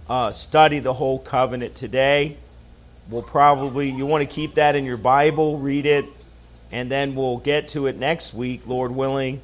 study the whole covenant today. You want to keep that in your Bible, read it, and then we'll get to it next week, Lord willing,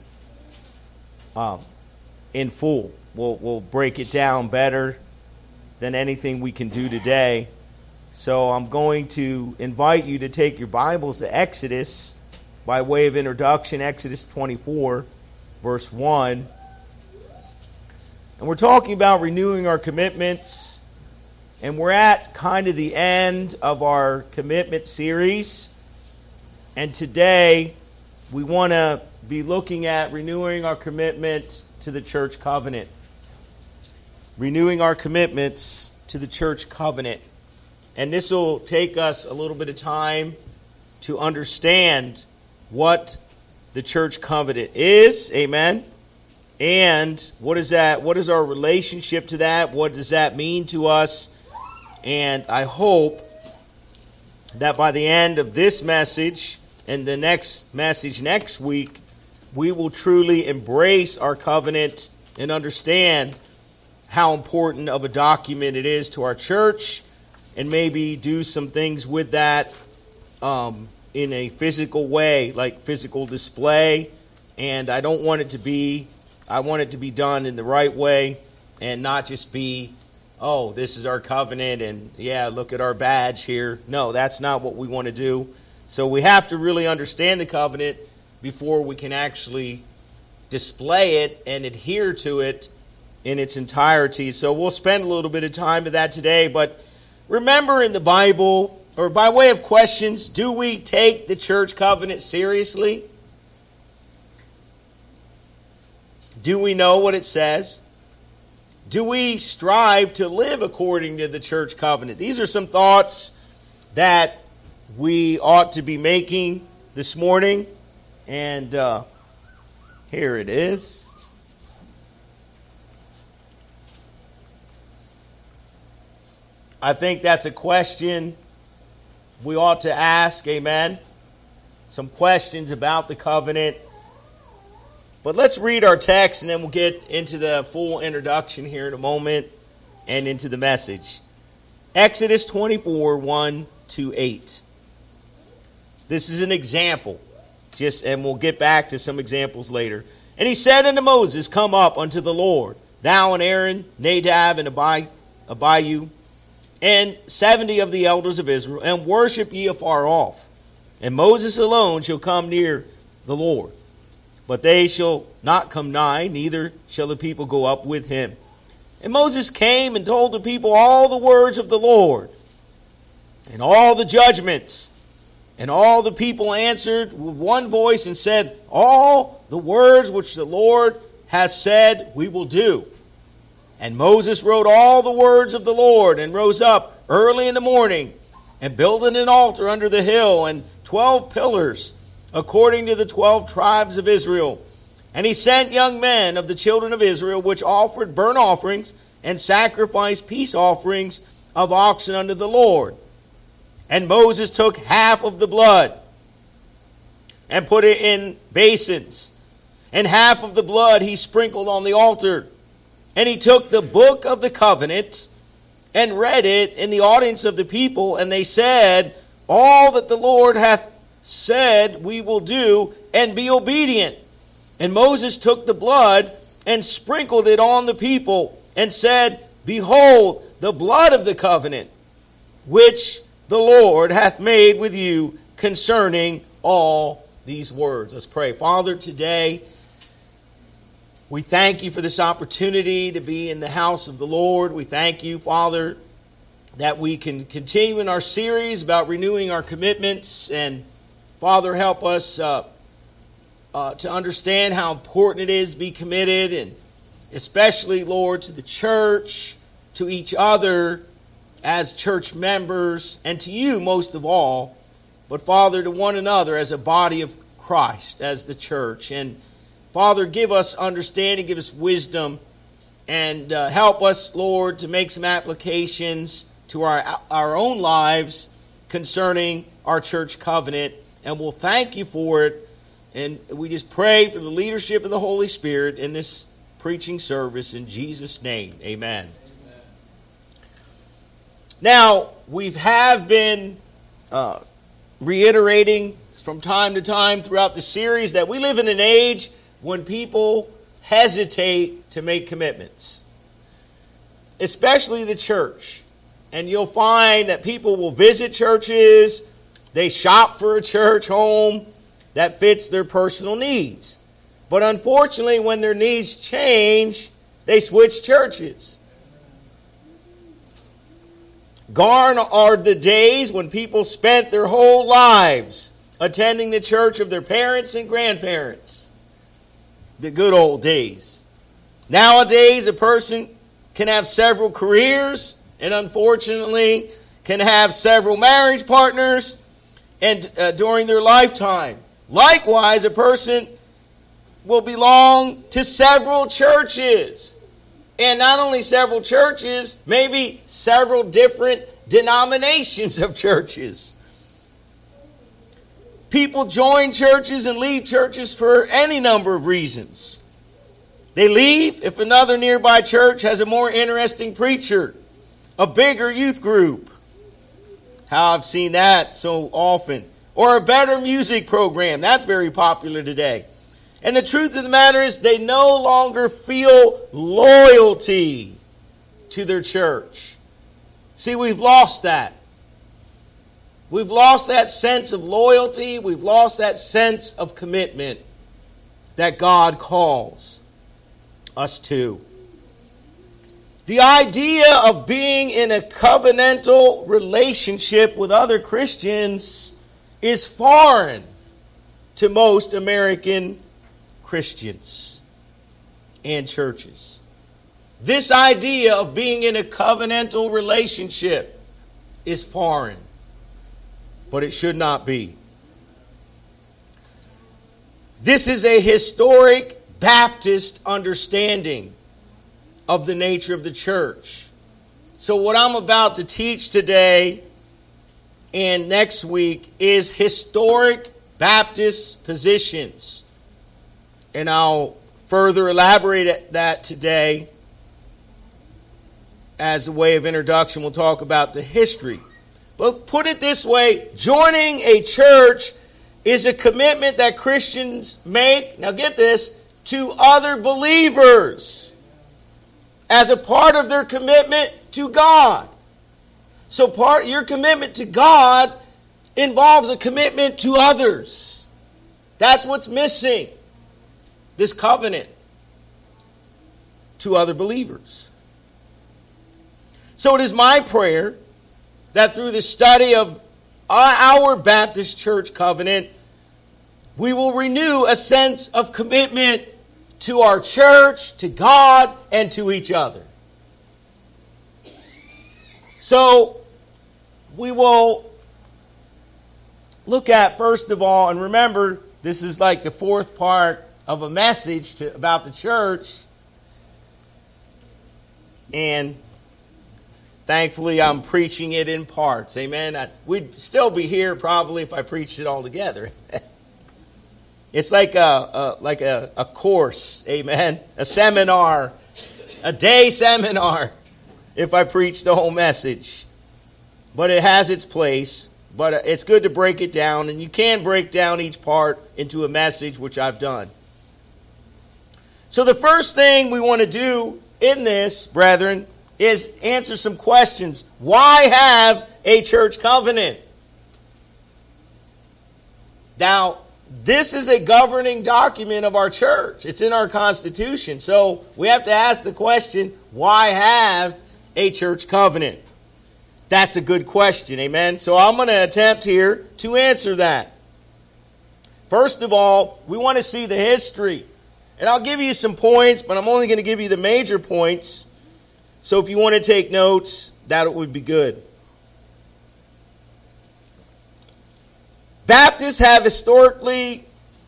in full. We'll break it down better than anything we can do today. So I'm going to invite you to take your Bibles to Exodus by way of introduction, Exodus 24, verse 1. And we're talking about renewing our commitments. And we're at kind of the end of our commitment series. And today we want to be looking at renewing our commitment to the church covenant. Renewing our commitments to the church covenant. And this will take us a little bit of time to understand what the church covenant is. Amen. And what is that? What is our relationship to that? What does that mean to us? And I hope that by the end of this message and the next message next week, we will truly embrace our covenant and understand how important of a document it is to our church, and maybe do some things with that in a physical way, like physical display. And I want it to be done in the right way and not just be, oh, this is our covenant, and yeah, look at our badge here. No, that's not what we want to do. So we have to really understand the covenant before we can actually display it and adhere to it in its entirety. So we'll spend a little bit of time with that today. But remember, in the Bible, or by way of questions, do we take the church covenant seriously? Do we know what it says? Do we strive to live according to the church covenant? These are some thoughts that we ought to be making this morning. And here it is. I think that's a question we ought to ask. Amen. Some questions about the covenant. But let's read our text, and then we'll get into the full introduction here in a moment and into the message. Exodus 24, 1 to 8. This is an example, and we'll get back to some examples later. And he said unto Moses, Come up unto the Lord, thou and Aaron, Nadab and Abihu, and 70 of the elders of Israel, and worship ye afar off. And Moses alone shall come near the Lord. But they shall not come nigh, neither shall the people go up with him. And Moses came and told the people all the words of the Lord, and all the judgments. And all the people answered with one voice and said, All the words which the Lord has said we will do. And Moses wrote all the words of the Lord, and rose up early in the morning, and built an altar under the hill, and 12 pillars, according to the 12 tribes of Israel. And he sent young men of the children of Israel, which offered burnt offerings and sacrificed peace offerings of oxen unto the Lord. And Moses took half of the blood and put it in basins, and half of the blood he sprinkled on the altar. And he took the book of the covenant and read it in the audience of the people, and they said, All that the Lord hath said we will do, and be obedient. And Moses took the blood and sprinkled it on the people, and said, Behold, the blood of the covenant, which the Lord hath made with you concerning all these words. Let's pray. Father, today we thank you for this opportunity to be in the house of the Lord. We thank you, Father, that we can continue in our series about renewing our commitments. And Father, help us to understand how important it is to be committed, and especially, Lord, to the church, to each other as church members, and to you most of all, but Father, to one another as a body of Christ, as the church. And Father, give us understanding, give us wisdom, and help us, Lord, to make some applications to our own lives concerning our church covenant. And we'll thank you for it. And we just pray for the leadership of the Holy Spirit in this preaching service. In Jesus' name, amen. Now, we have been reiterating from time to time throughout the series that we live in an age when people hesitate to make commitments, especially the church. And you'll find that people will visit churches, they shop for a church home that fits their personal needs. But unfortunately, when their needs change, they switch churches. Gone are the days when people spent their whole lives attending the church of their parents and grandparents. The good old days. Nowadays, a person can have several careers and unfortunately can have several marriage partners and during their lifetime. Likewise, a person will belong to several churches. And not only several churches, maybe several different denominations of churches. People join churches and leave churches for any number of reasons. They leave if another nearby church has a more interesting preacher, a bigger youth group. How I've seen that so often. Or a better music program. That's very popular today. And the truth of the matter is they no longer feel loyalty to their church. See, we've lost that. We've lost that sense of loyalty. We've lost that sense of commitment that God calls us to. The idea of being in a covenantal relationship with other Christians is foreign to most American Christians and churches. This idea of being in a covenantal relationship is foreign, but it should not be. This is a historic Baptist understanding of the nature of the church. So what I'm about to teach today and next week is historic Baptist positions. And I'll further elaborate that today. As a way of introduction, we'll talk about the history. But put it this way, joining a church is a commitment that Christians make, now get this, to other believers as a part of their commitment to God. So your commitment to God involves a commitment to others. That's what's missing. This covenant to other believers. So it is my prayer that through the study of our Baptist church covenant, we will renew a sense of commitment to our church, to God, and to each other. So we will look at, first of all, and remember, this is like the fourth part of a message about the church. And thankfully, I'm preaching it in parts. Amen. We'd still be here probably if I preached it all together. It's like a course. Amen. A seminar. A day seminar. If I preached the whole message. But it has its place. But it's good to break it down. And you can break down each part into a message, which I've done. So the first thing we want to do in this, brethren, is answer some questions. Why have a church covenant? Now, this is a governing document of our church. It's in our Constitution. So we have to ask the question, why have a church covenant? That's a good question, amen? So I'm going to attempt here to answer that. First of all, we want to see the history. And I'll give you some points, but I'm only going to give you the major points. So if you want to take notes, that would be good. Baptists have historically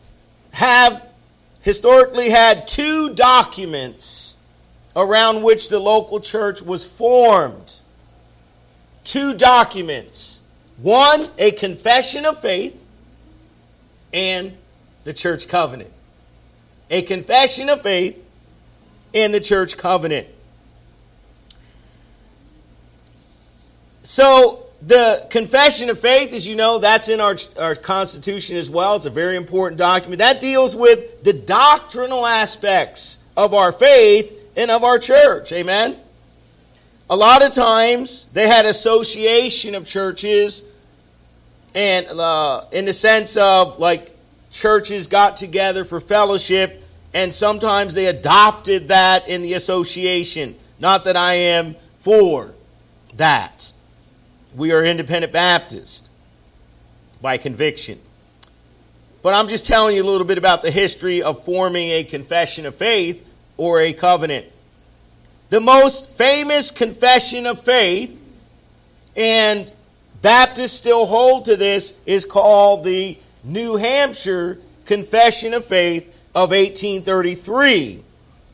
had two documents around which the local church was formed. Two documents. One, a confession of faith, and the church covenant. A confession of faith and the church covenant. So the Confession of Faith, as you know, that's in our Constitution as well. It's a very important document. That deals with the doctrinal aspects of our faith and of our church. Amen? A lot of times they had association of churches, and in the sense of like churches got together for fellowship, and sometimes they adopted that in the association. Not that I am for that. We are independent Baptist by conviction. But I'm just telling you a little bit about the history of forming a confession of faith or a covenant. The most famous confession of faith, and Baptists still hold to this, is called the New Hampshire Confession of Faith of 1833.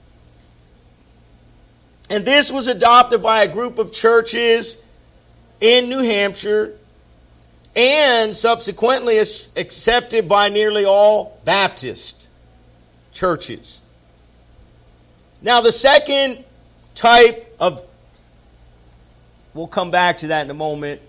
And this was adopted by a group of churches in New Hampshire and subsequently accepted by nearly all Baptist churches. Now the second type of, we'll come back to that in a moment,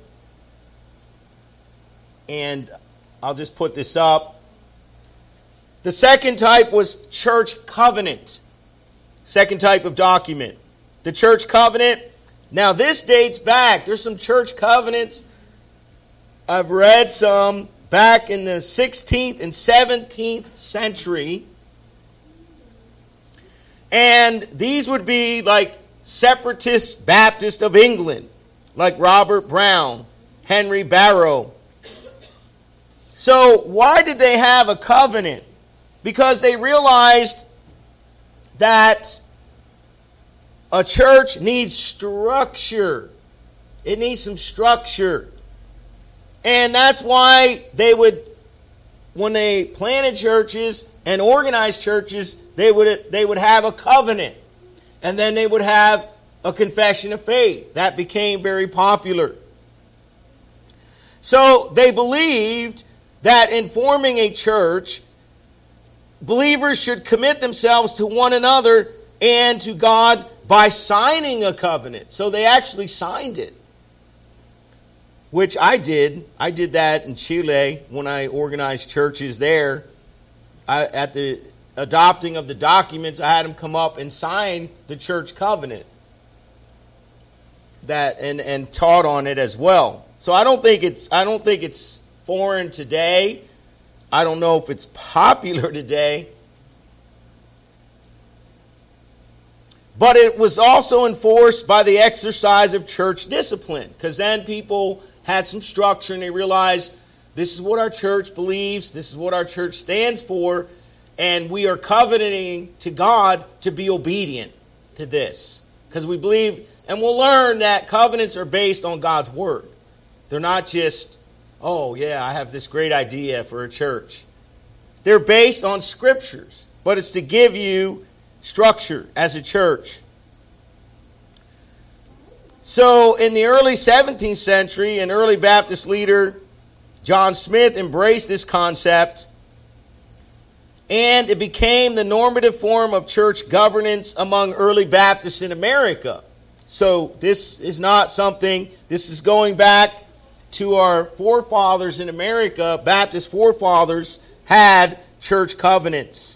and I'll just put this up. The second type was church covenant. Second type of document. The church covenant. Now this dates back. There's some church covenants. I've read some back in the 16th and 17th century. And these would be like Separatist Baptist of England, like Robert Brown, Henry Barrow. So why did they have a covenant? Because they realized that a church needs structure. It needs some structure. And that's why they would, when they planted churches and organized churches, they would have a covenant. And then they would have a confession of faith. That became very popular. So they believed that in forming a church, believers should commit themselves to one another and to God by signing a covenant. So they actually signed it, which I did. I did that in Chile when I organized churches there. At the adopting of the documents, I had them come up and sign the church covenant and taught on it as well. So I don't think it's foreign today. I don't know if it's popular today. But it was also enforced by the exercise of church discipline, because then people had some structure and they realized this is what our church believes, this is what our church stands for, and we are covenanting to God to be obedient to this. Because we believe, and we'll learn that covenants are based on God's word. They're not just, oh yeah, I have this great idea for a church. They're based on scriptures, but it's to give you structure as a church. So in the early 17th century, an early Baptist leader, John Smith, embraced this concept, and it became the normative form of church governance among early Baptists in America. So this is not something, this is going back to our forefathers in America. Baptist forefathers had church covenants.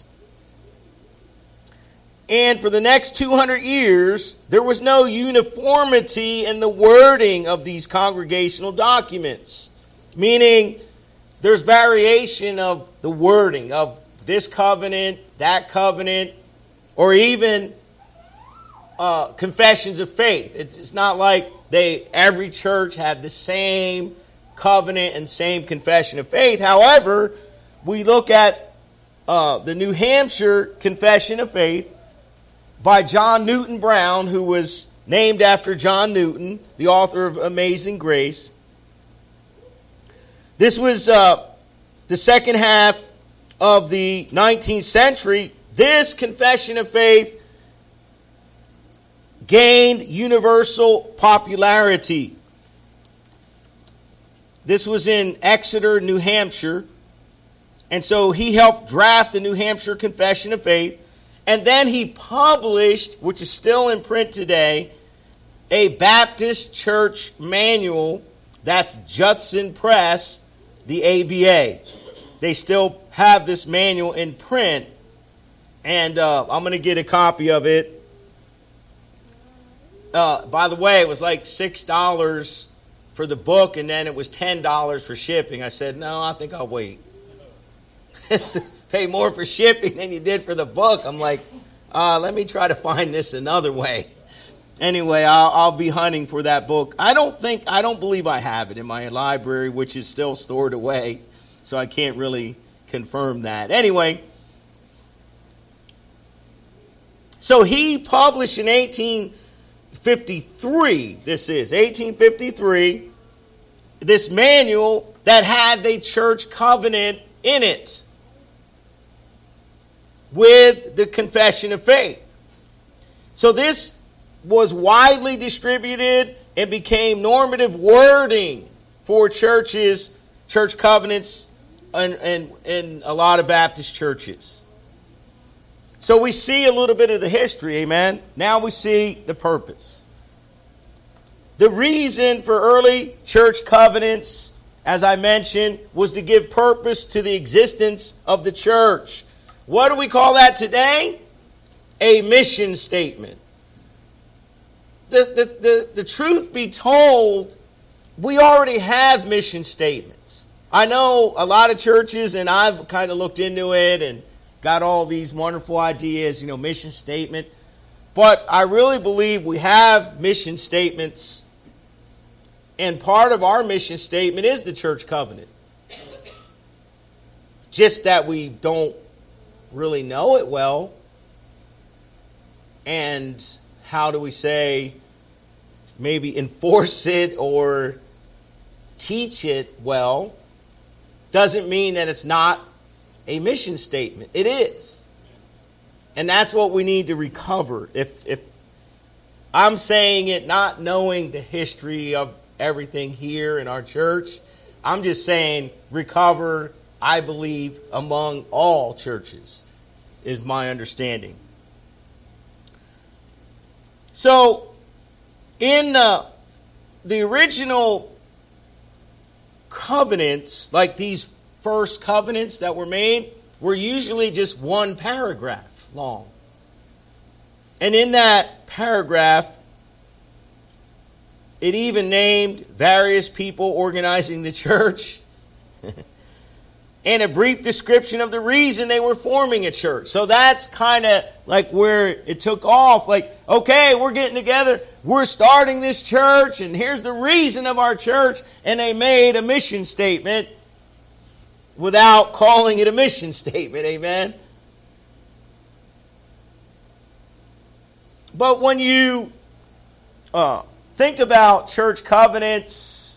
And for the next 200 years, there was no uniformity in the wording of these congregational documents. Meaning, there's variation of the wording of this covenant, that covenant, or even confessions of faith. It's not like every church had the same covenant and same confession of faith. However, we look at the New Hampshire Confession of Faith by John Newton Brown, who was named after John Newton, the author of Amazing Grace. This was the second half of the 19th century. This confession of faith gained universal popularity. This was in Exeter, New Hampshire. And so he helped draft the New Hampshire Confession of Faith. And then he published, which is still in print today, a Baptist church manual. That's Judson Press, the ABA. They still have this manual in print, and I'm going to get a copy of it. By the way, it was like $6 for the book, and then it was $10 for shipping. I said, no, I think I'll wait. Pay more for shipping than you did for the book. I'm like, let me try to find this another way. Anyway, I'll be hunting for that book. I don't believe I have it in my library, which is still stored away, so I can't really confirm that. Anyway, so he published in 1853, this manual that had the church covenant in it with the confession of faith. So this was widely distributed and became normative wording for churches, church covenants, and a lot of Baptist churches. So we see a little bit of the history, amen? Now we see the purpose. The reason for early church covenants, as I mentioned, was to give purpose to the existence of the church. What do we call that today? A mission statement. The truth be told, we already have mission statements. I know a lot of churches, and I've kind of looked into it and got all these wonderful ideas, mission statement. But I really believe we have mission statements, and part of our mission statement is the church covenant. Just that we don't really know it well. And how do we say, maybe enforce it or teach it well, doesn't mean that it's not a mission statement. It is. And that's what we need to recover. If I'm saying it not knowing the history of everything here in our church, I'm just saying recover, I believe, among all churches, is my understanding. So, in the original covenants, like these first covenants that were made, were usually just one paragraph long. And in that paragraph, it even named various people organizing the church and a brief description of the reason they were forming a church. So that's kind of like where it took off. Like, okay, we're getting together. We're starting this church, and here's the reason of our church. And they made a mission statement without calling it a mission statement. Amen? But when you think about church covenants,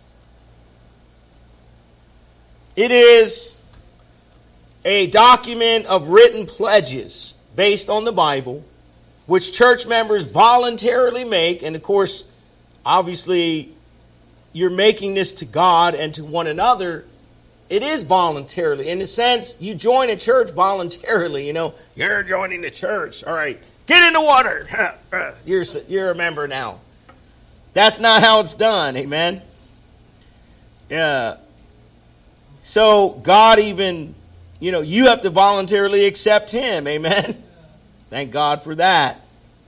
it is a document of written pledges based on the Bible, which church members voluntarily make. And of course, obviously, you're making this to God and to one another. It is voluntarily. In a sense, you join a church voluntarily. You're joining the church. All right, get in the water. You're a member now. That's not how it's done. Amen. Yeah. So God even, you have to voluntarily accept Him. Amen. Thank God for that.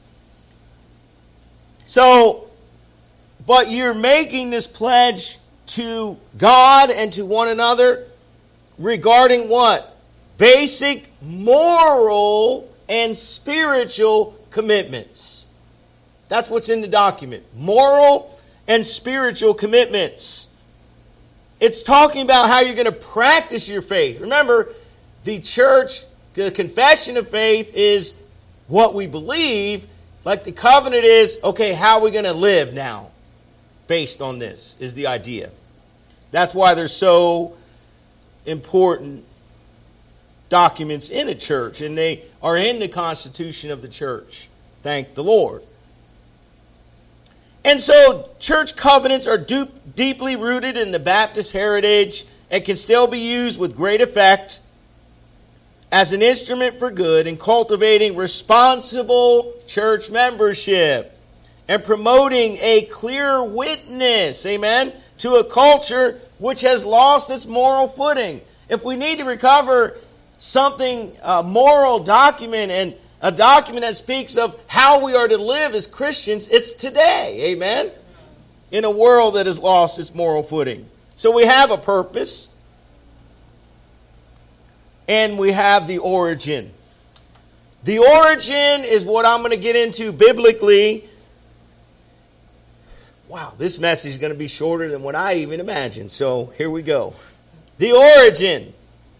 So, but you're making this pledge to God and to one another regarding what? Basic moral and spiritual commitments. That's what's in the document. Moral and spiritual commitments. It's talking about how you're going to practice your faith. Remember, the church, the confession of faith is what we believe. Like the covenant is, okay, how are we going to live now? Based on this is the idea. That's why they're so important documents in a church. And they are in the constitution of the church. Thank the Lord. And so church covenants are deeply rooted in the Baptist heritage and can still be used with great effect as an instrument for good in cultivating responsible church membership and promoting a clear witness, amen, to a culture which has lost its moral footing. If we need to recover something, a moral document, and a document that speaks of how we are to live as Christians, it's today, amen, in a world that has lost its moral footing. So we have a purpose, and we have the origin. The origin is what I'm going to get into biblically. Wow, this message is going to be shorter than what I even imagined. So here we go. The origin.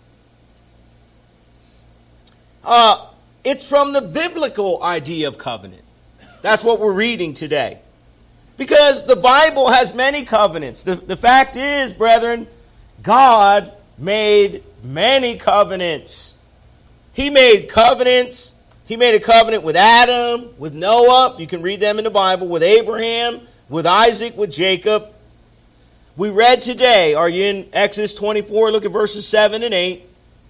It's from the biblical idea of covenant. That's what we're reading today. Because the Bible has many covenants. The fact is, brethren, God made many covenants. He made covenants. He made a covenant with Adam, with Noah. You can read them in the Bible. With Abraham, with Isaac, with Jacob. We read today, are you in Exodus 24? Look at verses 7 and 8.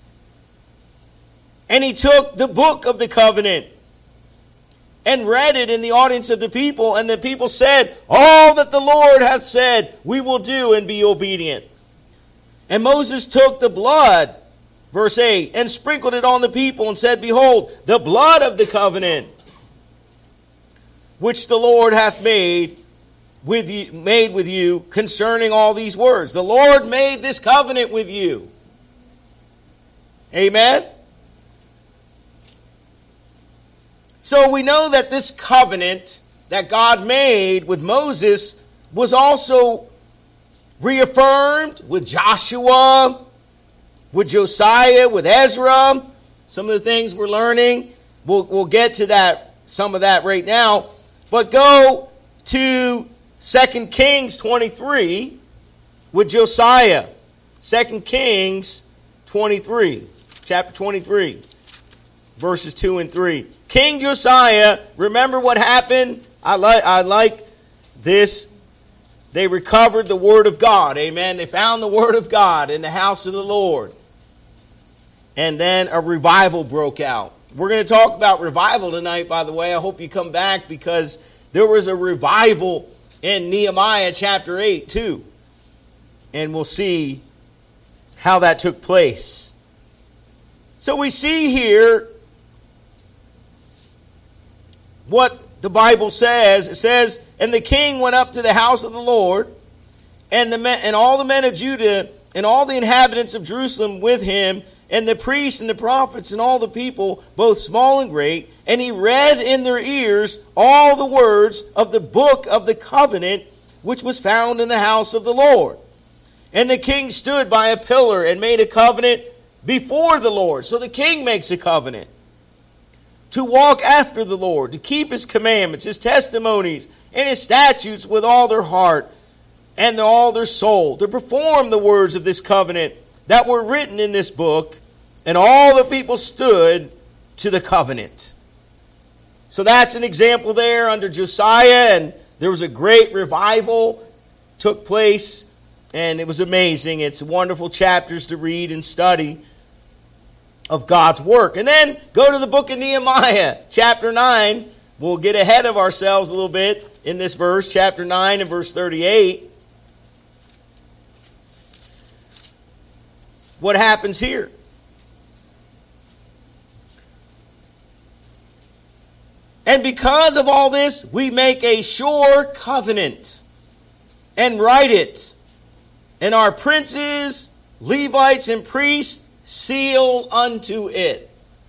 And he took the book of the covenant and read it in the audience of the people. And the people said, all that the Lord hath said, we will do and be obedient. And Moses took the blood, verse 8, and sprinkled it on the people and said, behold, the blood of the covenant, which the Lord hath made with you concerning all these words. The Lord made this covenant with you. Amen? So we know that this covenant that God made with Moses was also reaffirmed with Joshua, with Josiah, with Ezra. Some of the things we're learning. We'll get to that, some of that right now. But go to 2 Kings 23 with Josiah. 2 Kings 23, chapter 23, verses 2 and 3. King Josiah, remember what happened? I like this. They recovered the word of God. Amen. They found the word of God in the house of the Lord. And then a revival broke out. We're going to talk about revival tonight, by the way. I hope you come back because there was a revival in Nehemiah chapter 8 too. And we'll see how that took place. So we see here what the Bible says. It says, and the king went up to the house of the Lord, and all the men of Judah, and all the inhabitants of Jerusalem with him, and the priests and the prophets, and all the people, both small and great. And he read in their ears all the words of the book of the covenant, which was found in the house of the Lord. And the king stood by a pillar and made a covenant before the Lord. So the king makes a covenant to walk after the Lord, to keep his commandments, his testimonies, and his statutes with all their heart and all their soul, to perform the words of this covenant that were written in this book. And all the people stood to the covenant. So that's an example there under Josiah, and there was a great revival took place, and it was amazing. It's wonderful chapters to read and study of God's work. And then go to the book of Nehemiah, chapter 9. We'll get ahead of ourselves a little bit in this verse, chapter 9 and verse 38. What happens here? And because of all this, we make a sure covenant and write it. And our princes, Levites, and priests seal unto it.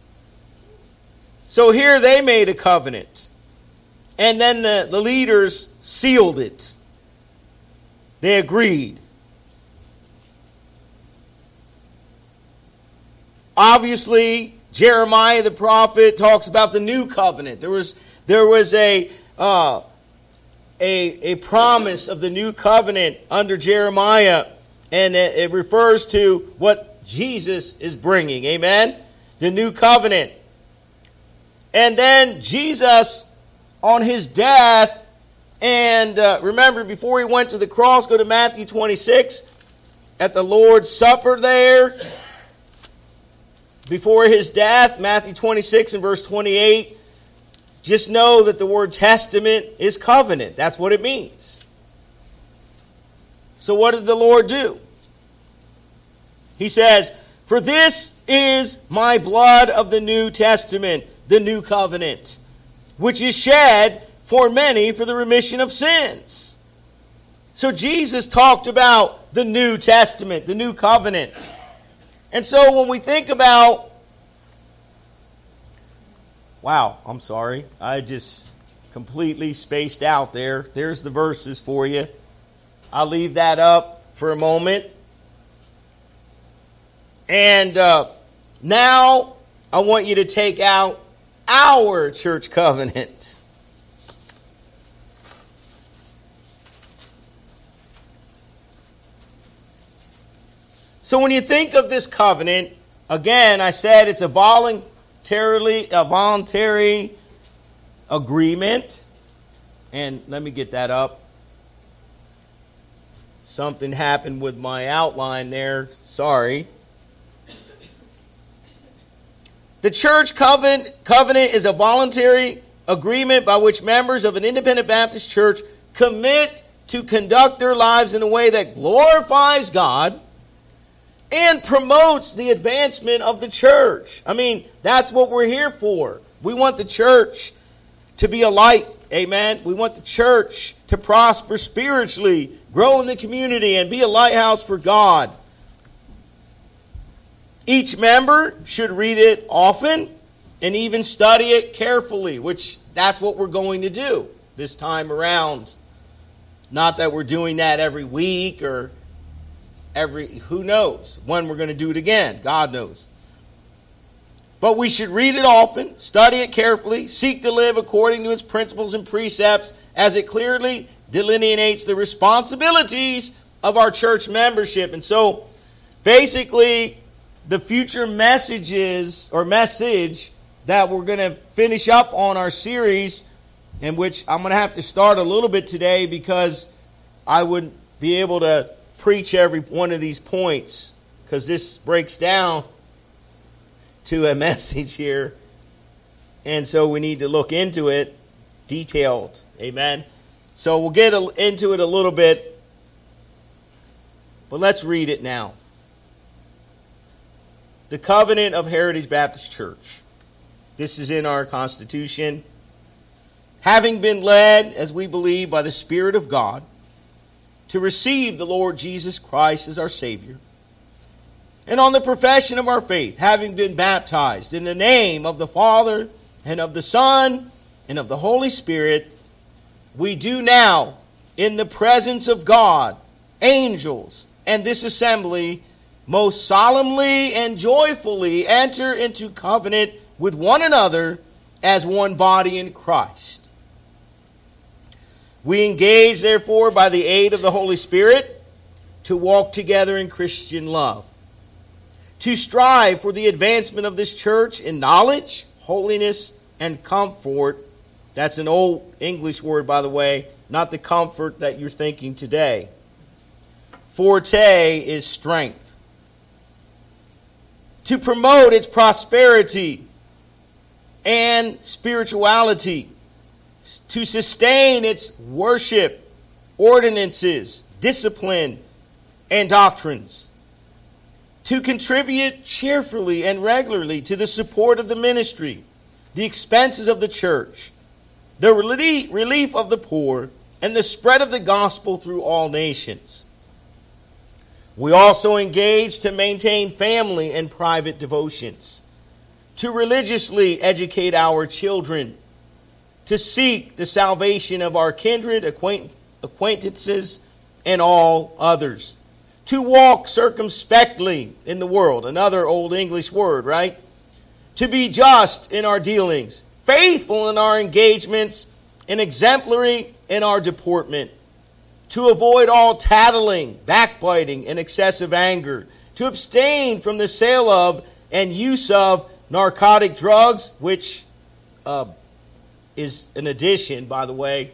So here they made a covenant. And then the leaders sealed it. They agreed. Obviously, Jeremiah the prophet talks about the new covenant. There was a promise of the new covenant under Jeremiah, and it refers to what Jesus is bringing. Amen? The new covenant. And then Jesus, on his death, and remember, before he went to the cross, go to Matthew 26, at the Lord's Supper there, before his death, Matthew 26 and verse 28, Just know that the word testament is covenant. That's what it means. So what did the Lord do? He says, "For this is my blood of the New Testament, the new covenant, which is shed for many for the remission of sins." So Jesus talked about the New Testament, the new covenant. And so when we think about, wow, I'm sorry, I just completely spaced out there. There's the verses for you. I'll leave that up for a moment. And now I want you to take out our church covenant. So when you think of this covenant, again, I said it's a voluntary agreement. And let me get that up. Something happened with my outline there. Sorry. The church covenant is a voluntary agreement by which members of an independent Baptist church commit to conduct their lives in a way that glorifies God and promotes the advancement of the church. I mean, that's what we're here for. We want the church to be a light. Amen. We want the church to prosper spiritually, grow in the community, and be a lighthouse for God. Each member should read it often and even study it carefully, which that's what we're going to do this time around. Not that we're doing that every week or who knows when we're going to do it again. God knows. But we should read it often, study it carefully, seek to live according to its principles and precepts as it clearly delineates the responsibilities of our church membership. And so, basically, the future message that we're going to finish up on our series, in which I'm going to have to start a little bit today because I wouldn't be able to preach every one of these points because this breaks down to a message here. And so we need to look into it detailed. Amen. So we'll get into it a little bit. But let's read it now. The Covenant of Heritage Baptist Church. This is in our Constitution. Having been led, as we believe, by the Spirit of God, to receive the Lord Jesus Christ as our Savior, and on the profession of our faith, having been baptized in the name of the Father, and of the Son, and of the Holy Spirit, we do now, in the presence of God, angels, and this assembly, most solemnly and joyfully enter into covenant with one another as one body in Christ. We engage, therefore, by the aid of the Holy Spirit, to walk together in Christian love, to strive for the advancement of this church in knowledge, holiness, and comfort. That's an old English word, by the way, not the comfort that you're thinking today. Forte is strength. To promote its prosperity and spirituality, to sustain its worship, ordinances, discipline, and doctrines, to contribute cheerfully and regularly to the support of the ministry, the expenses of the church, the relief of the poor, and the spread of the gospel through all nations. We also engage to maintain family and private devotions, to religiously educate our children, to seek the salvation of our kindred, acquaintances, and all others, to walk circumspectly in the world, another old English word, right? To be just in our dealings, faithful in our engagements, and exemplary in our deportment, to avoid all tattling, backbiting, and excessive anger, to abstain from the sale of and use of narcotic drugs, which is an addition, by the way,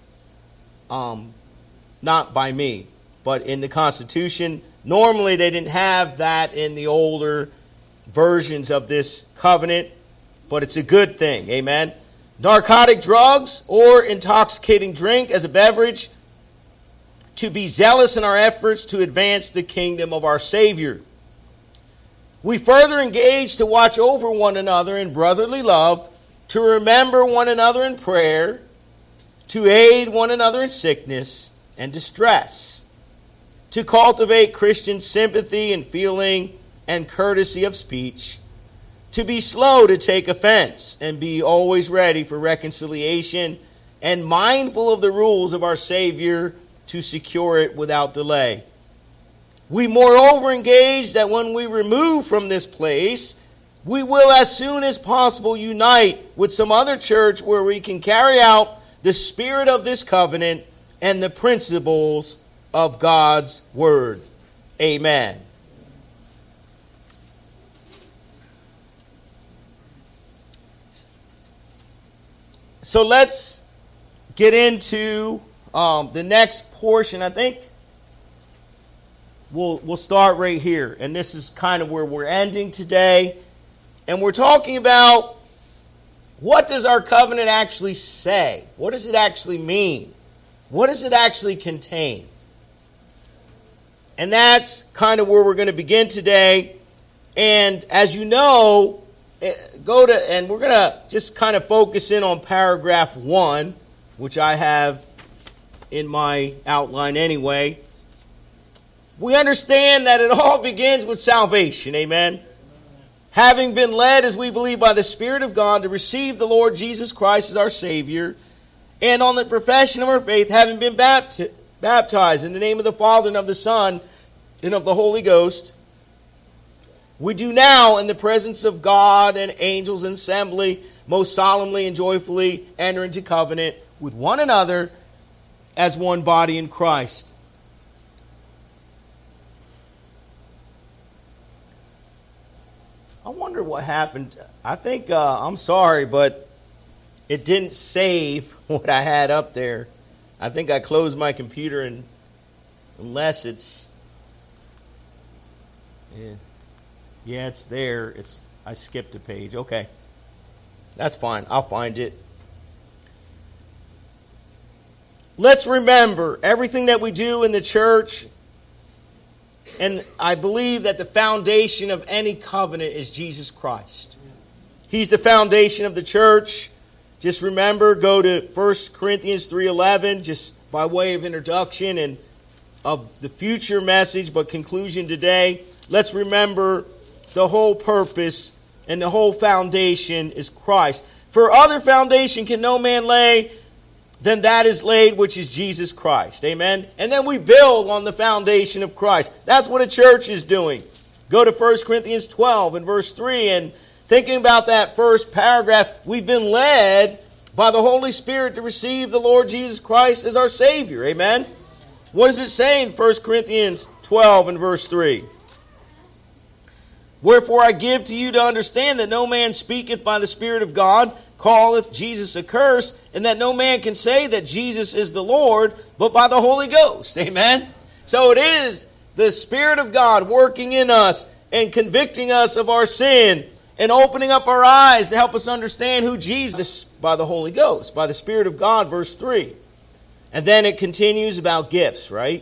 not by me, but in the Constitution. Normally they didn't have that in the older versions of this covenant, but it's a good thing, amen? narcotic drugs, or intoxicating drink as a beverage, to be zealous in our efforts to advance the kingdom of our Savior. We further engage to watch over one another in brotherly love, to remember one another in prayer, to aid one another in sickness and distress, to cultivate Christian sympathy and feeling and courtesy of speech, to be slow to take offense and be always ready for reconciliation and mindful of the rules of our Savior to secure it without delay. We moreover engage that when we remove from this place, we will as soon as possible unite with some other church where we can carry out the spirit of this covenant and the principles of God's word. Amen. So let's get into the next portion. I think we'll start right here. And this is kind of where we're ending today. And we're talking about, what does our covenant actually say? What does it actually mean? What does it actually contain? And that's kind of where we're going to begin today. And as you know, and we're going to just kind of focus in on paragraph 1, which I have in my outline anyway. We understand that it all begins with salvation, amen? Having been led, as we believe, by the Spirit of God to receive the Lord Jesus Christ as our Savior, and on the profession of our faith, having been baptized in the name of the Father and of the Son and of the Holy Ghost, we do now, in the presence of God and angels and assembly, most solemnly and joyfully enter into covenant with one another as one body in Christ. I wonder what happened. I think, I'm sorry, but it didn't save what I had up there. I think I closed my computer, and unless it's... Yeah, it's there. I skipped a page. Okay. That's fine. I'll find it. Let's remember everything that we do in the church. And I believe that the foundation of any covenant is Jesus Christ. He's the foundation of the church. Just remember, go to 1 Corinthians 3:11, just by way of introduction and of the future message, but conclusion today. Let's remember the whole purpose and the whole foundation is Christ. For other foundation can no man lay than that is laid, which is Jesus Christ. Amen? And then we build on the foundation of Christ. That's what a church is doing. Go to 1 Corinthians 12 and verse 3, and thinking about that first paragraph, we've been led by the Holy Spirit to receive the Lord Jesus Christ as our Savior. Amen? What does it say in 1 Corinthians 12 and verse 3? Wherefore I give to you to understand that no man speaketh by the Spirit of God, calleth Jesus accursed, and that no man can say that Jesus is the Lord, but by the Holy Ghost. Amen? So it is the Spirit of God working in us and convicting us of our sin and opening up our eyes to help us understand who Jesus is by the Holy Ghost, by the Spirit of God, verse 3. And then it continues about gifts, right?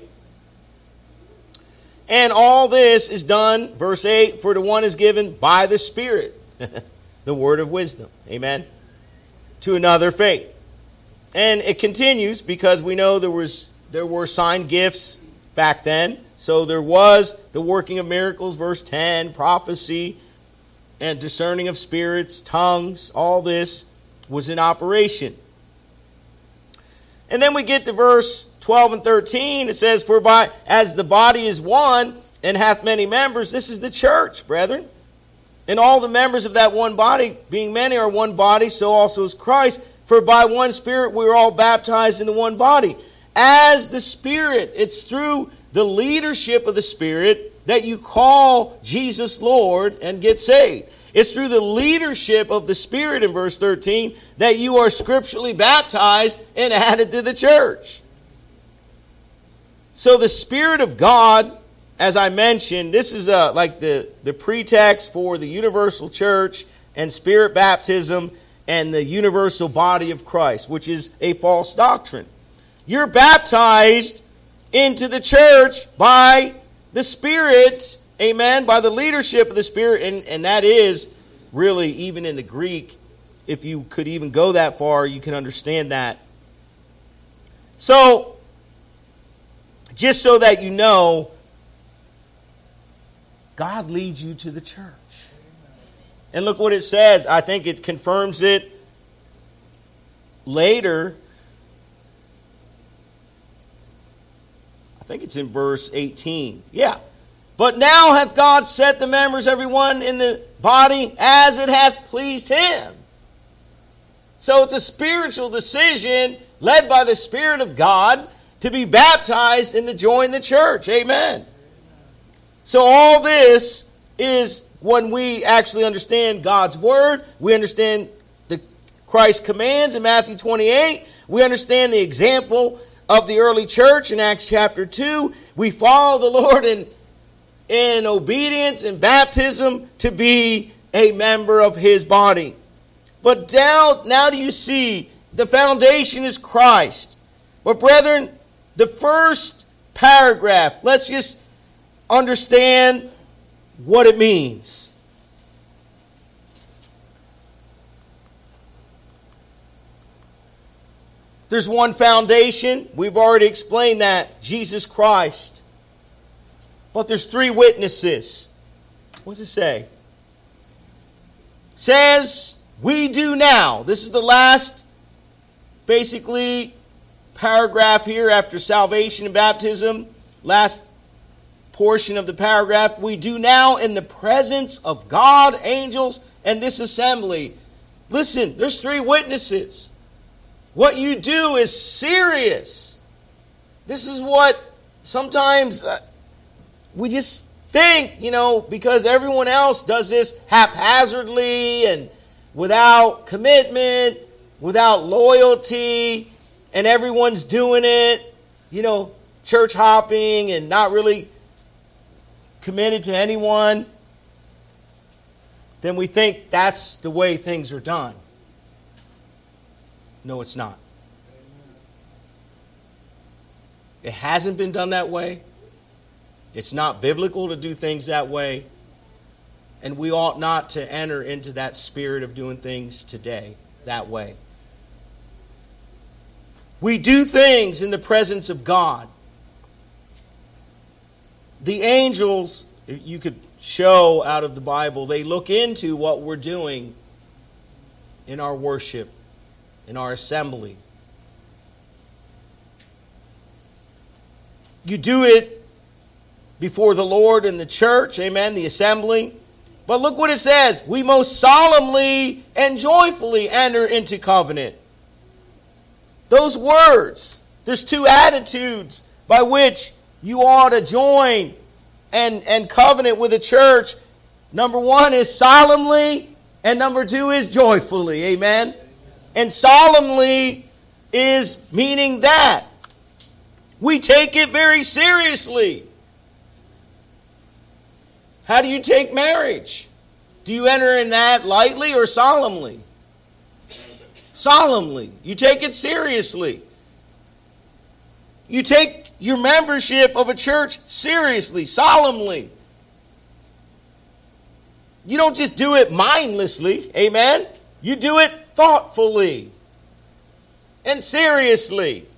And all this is done, verse 8, for to one is given by the Spirit the word of wisdom. Amen? To another faith. And it continues because we know there were sign gifts back then. So there was the working of miracles, verse 10, prophecy, and discerning of spirits, tongues. All this was in operation. And then we get to verse 12 and 13. It says, for as the body is one and hath many members, this is the church, brethren. And all the members of that one body, being many, are one body, so also is Christ. For by one Spirit we are all baptized into one body. As the Spirit, it's through the leadership of the Spirit that you call Jesus Lord and get saved. It's through the leadership of the Spirit in verse 13 that you are scripturally baptized and added to the church. So the Spirit of God, as I mentioned, this is like the pretext for the universal church and Spirit baptism. and the universal body of Christ, which is a false doctrine. You're baptized into the church by the Spirit, amen, by the leadership of the Spirit, and that is really, even in the Greek, if you could even go that far, you can understand that. So, just so that you know, God leads you to the church. And look what it says. I think it confirms it later. I think it's in verse 18. Yeah. But now hath God set the members, every one in the body, as it hath pleased Him. So it's a spiritual decision led by the Spirit of God to be baptized and to join the church. Amen. So all this is when we actually understand God's Word. We understand Christ's commands in Matthew 28. We understand the example of the early church in Acts chapter 2. We follow the Lord in obedience and baptism to be a member of His body. But now do you see, the foundation is Christ. But brethren, the first paragraph, let's just understand what it means. There's one foundation. We've already explained that. Jesus Christ. But there's three witnesses. What does it say? It says, we do now. This is the last, basically, paragraph here after salvation and baptism. Last portion of the paragraph. We do now in the presence of God, angels, and this assembly. Listen, there's three witnesses. What you do is serious. This is what sometimes we just think, because everyone else does this haphazardly and without commitment, without loyalty, and everyone's doing it, church hopping and not really committed to anyone, then we think that's the way things are done. No, it's not. It hasn't been done that way. It's not biblical to do things that way. And we ought not to enter into that spirit of doing things today that way. We do things in the presence of God. The angels, you could show out of the Bible, they look into what we're doing in our worship, in our assembly. You do it before the Lord in the church, amen, the assembly. But look what it says. We most solemnly and joyfully enter into covenant. Those words, there's two attitudes by which you ought to join and covenant with the church. Number one is solemnly, and number two is joyfully, amen. And solemnly is meaning that we take it very seriously. How do you take marriage? Do you enter in that lightly or solemnly? Solemnly. You take it seriously. You take your membership of a church seriously, solemnly. You don't just do it mindlessly, amen? You do it thoughtfully and seriously.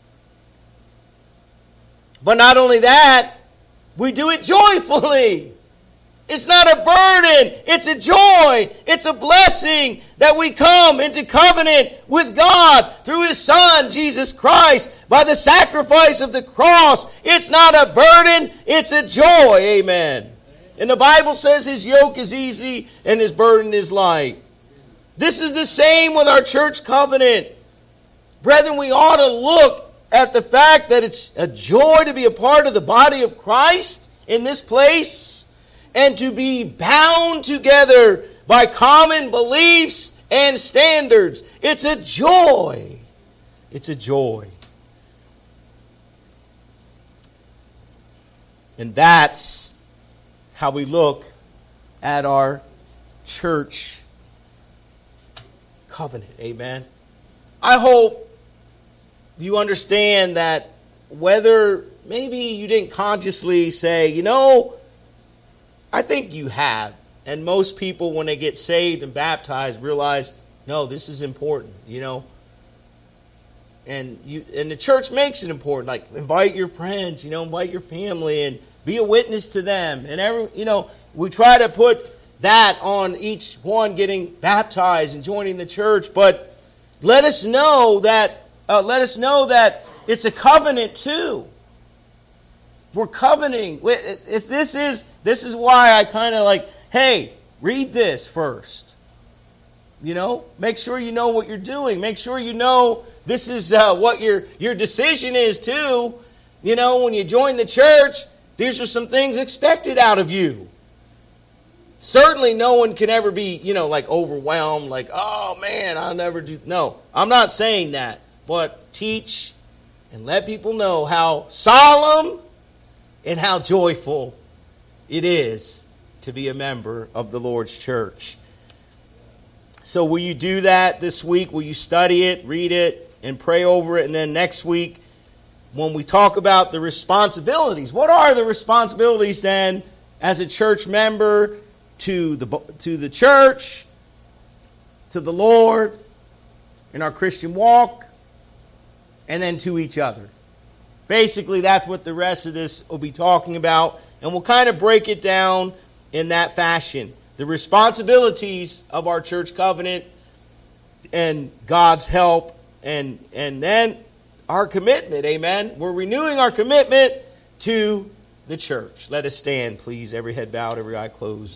But not only that, we do it joyfully. It's not a burden. It's a joy. It's a blessing that we come into covenant with God through His Son, Jesus Christ, by the sacrifice of the cross. It's not a burden. It's a joy. Amen. And the Bible says His yoke is easy and His burden is light. This is the same with our church covenant. Brethren, we ought to look at the fact that it's a joy to be a part of the body of Christ in this place, and to be bound together by common beliefs and standards. It's a joy. It's a joy. And that's how we look at our church covenant. Amen. I hope you understand that whether maybe you didn't consciously say, I think you have. And most people, when they get saved and baptized, realize, no, this is important, And the church makes it important. Like, invite your friends, invite your family and be a witness to them. And we try to put that on each one getting baptized and joining the church. But let us know that it's a covenant too. We're covenanting. This is why I kind of like, hey, read this first. Make sure you know what you're doing. Make sure you know this is what your decision is too. When you join the church, these are some things expected out of you. Certainly no one can ever be, like overwhelmed, like, oh man, I'll never do. No, I'm not saying that. But teach and let people know how solemn and how joyful it is to be a member of the Lord's church. So will you do that this week? Will you study it, read it, and pray over it? And then next week, when we talk about the responsibilities, what are the responsibilities then as a church member to the church, to the Lord, in our Christian walk, and then to each other? Basically, that's what the rest of this will be talking about, and we'll kind of break it down in that fashion. The responsibilities of our church covenant and God's help, and then our commitment, amen? We're renewing our commitment to the church. Let us stand, please, every head bowed, every eye closed.